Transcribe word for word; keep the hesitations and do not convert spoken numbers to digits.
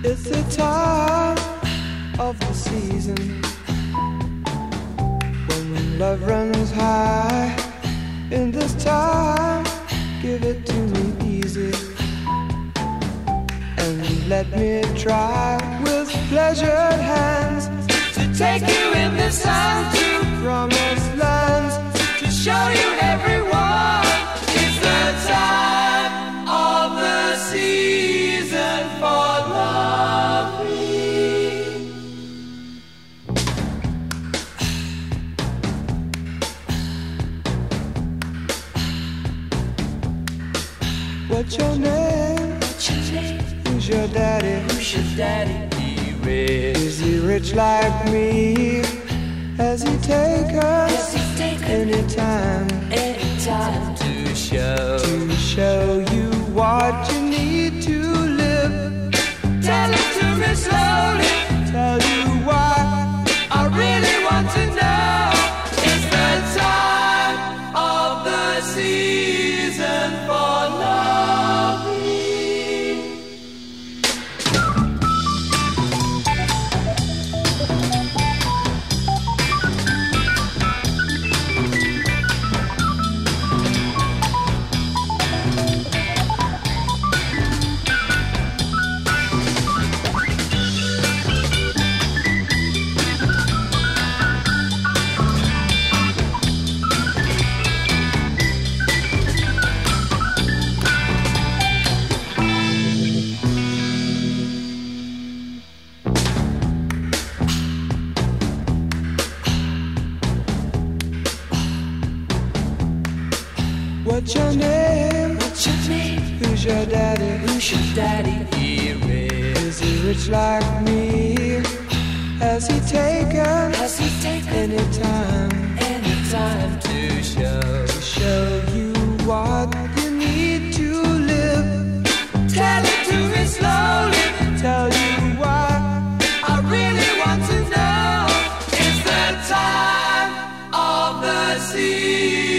It's the time of the season when love runs high. In this time, give it to me easy and let me try with pleasured hands to take you in this time to promised lands, to show you everyone. It's the time of the season for loving. What's your name? What's your name? Who's your daddy? Who's your daddy? He rich. Is he rich like me? Has he taken Has he taken any time? Any time to show to show you what you need to live? Tell it to me slowly. Tell you why I really want to know. It's the time of the season for loving. What's your name? What's your name? Who's your daddy? Who's your daddy? He rich. Is he rich like me? Has he taken? Has he taken any time? Any time to show to show you what you need to live? Tell it to me slowly. Tell you why I really want to know. It's the time of the sea.